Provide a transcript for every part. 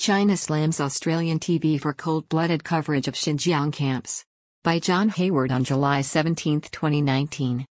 China slams Australian TV for cold-blooded coverage of Xinjiang camps. By John Hayward on July 17, 2019.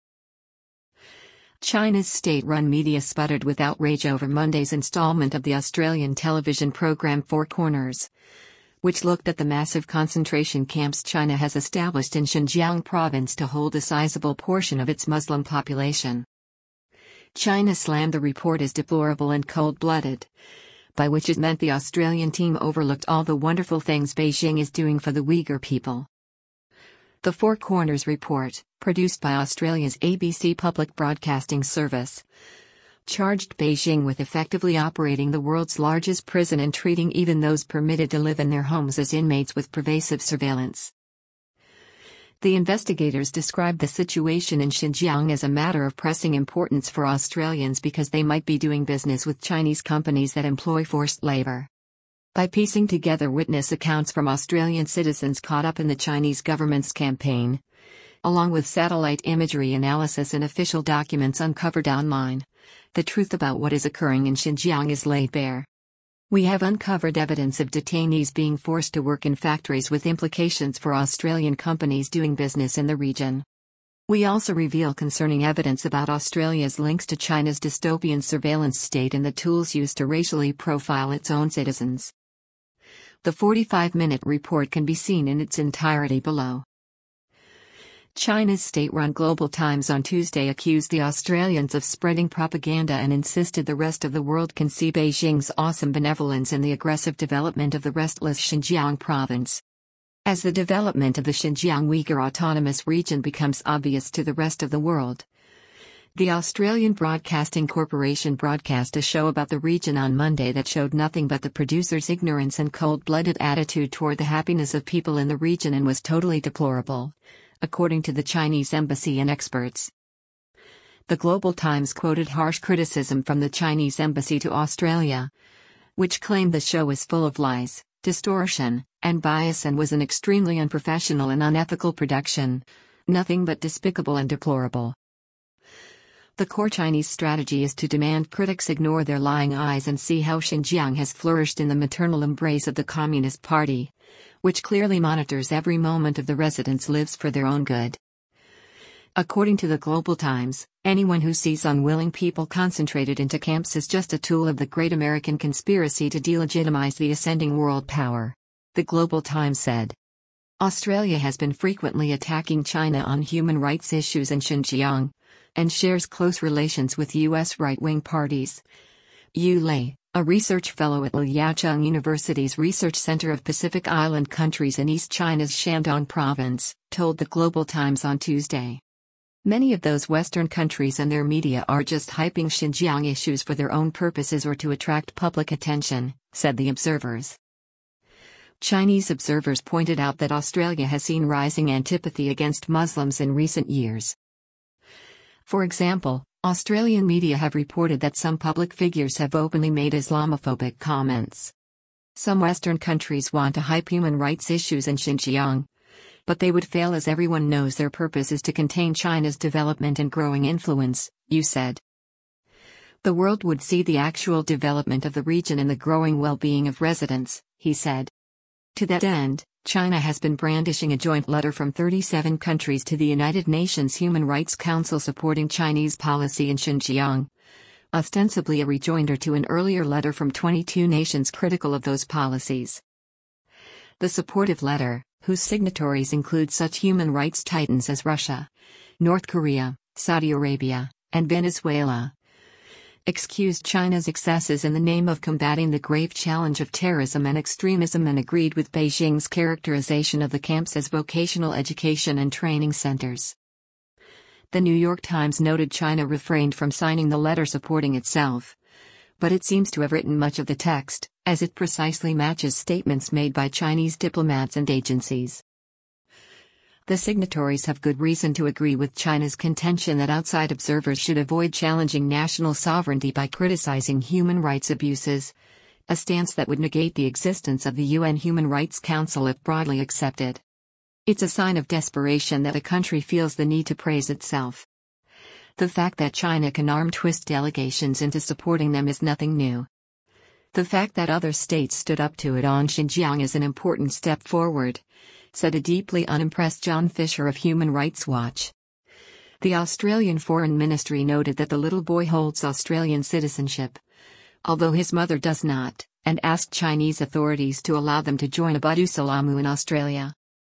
China's state-run media sputtered with outrage over Monday's installment of the Australian television program Four Corners, which looked at the massive concentration camps China has established in Xinjiang province to hold a sizable portion of its Muslim population. China slammed the report as deplorable and cold-blooded, by which it meant the Australian team overlooked all the wonderful things Beijing is doing for the Uyghur people. The Four Corners report, produced by Australia's ABC Public Broadcasting Service, charged Beijing with effectively operating the world's largest prison and treating even those permitted to live in their homes as inmates with pervasive surveillance. The investigators described the situation in Xinjiang as a matter of pressing importance for Australians because they might be doing business with Chinese companies that employ forced labor. By piecing together witness accounts from Australian citizens caught up in the Chinese government's campaign, along with satellite imagery analysis and official documents uncovered online, the truth about what is occurring in Xinjiang is laid bare. We have uncovered evidence of detainees being forced to work in factories with implications for Australian companies doing business in the region. We also reveal concerning evidence about Australia's links to China's dystopian surveillance state and the tools used to racially profile its own citizens. The 45-minute report can be seen in its entirety below. China's state-run Global Times on Tuesday accused the Australians of spreading propaganda and insisted the rest of the world can see Beijing's awesome benevolence in the aggressive development of the restless Xinjiang province. As the development of the Xinjiang Uyghur Autonomous Region becomes obvious to the rest of the world, the Australian Broadcasting Corporation broadcast a show about the region on Monday that showed nothing but the producer's ignorance and cold-blooded attitude toward the happiness of people in the region and was totally deplorable, according to the Chinese embassy and experts. The Global Times quoted harsh criticism from the Chinese embassy to Australia, which claimed the show is full of lies, distortion, and bias and was an extremely unprofessional and unethical production, nothing but despicable and deplorable. The core Chinese strategy is to demand critics ignore their lying eyes and see how Xinjiang has flourished in the maternal embrace of the Communist Party, which clearly monitors every moment of the residents' lives for their own good. According to the Global Times, anyone who sees unwilling people concentrated into camps is just a tool of the great American conspiracy to delegitimize the ascending world power, the Global Times said. Australia has been frequently attacking China on human rights issues in Xinjiang, and shares close relations with U.S. right-wing parties. Yu Lei, a research fellow at Liaocheng University's Research Center of Pacific Island Countries in East China's Shandong province, told the Global Times on Tuesday. Many of those Western countries and their media are just hyping Xinjiang issues for their own purposes or to attract public attention, said the observers. Chinese observers pointed out that Australia has seen rising antipathy against Muslims in recent years. For example, Australian media have reported that some public figures have openly made Islamophobic comments. Some Western countries want to hype human rights issues in Xinjiang, but they would fail as everyone knows their purpose is to contain China's development and growing influence, Yu said. The world would see the actual development of the region and the growing well-being of residents, he said. To that end, China has been brandishing a joint letter from 37 countries to the United Nations Human Rights Council supporting Chinese policy in Xinjiang, ostensibly a rejoinder to an earlier letter from 22 nations critical of those policies. The supportive letter, whose signatories include such human rights titans as Russia, North Korea, Saudi Arabia, and Venezuela, excused China's excesses in the name of combating the grave challenge of terrorism and extremism and agreed with Beijing's characterization of the camps as vocational education and training centers. The New York Times noted China refrained from signing the letter supporting itself, but it seems to have written much of the text, as it precisely matches statements made by Chinese diplomats and agencies. The signatories have good reason to agree with China's contention that outside observers should avoid challenging national sovereignty by criticizing human rights abuses, a stance that would negate the existence of the UN Human Rights Council if broadly accepted. It's a sign of desperation that a country feels the need to praise itself. The fact that China can arm twist delegations into supporting them is nothing new. The fact that other states stood up to it on Xinjiang is an important step forward, said a deeply unimpressed John Fisher of Human Rights Watch. The Australian Foreign Ministry noted that the little boy holds Australian citizenship, although his mother does not, and asked Chinese authorities to allow them to join Abdusalamu in Australia.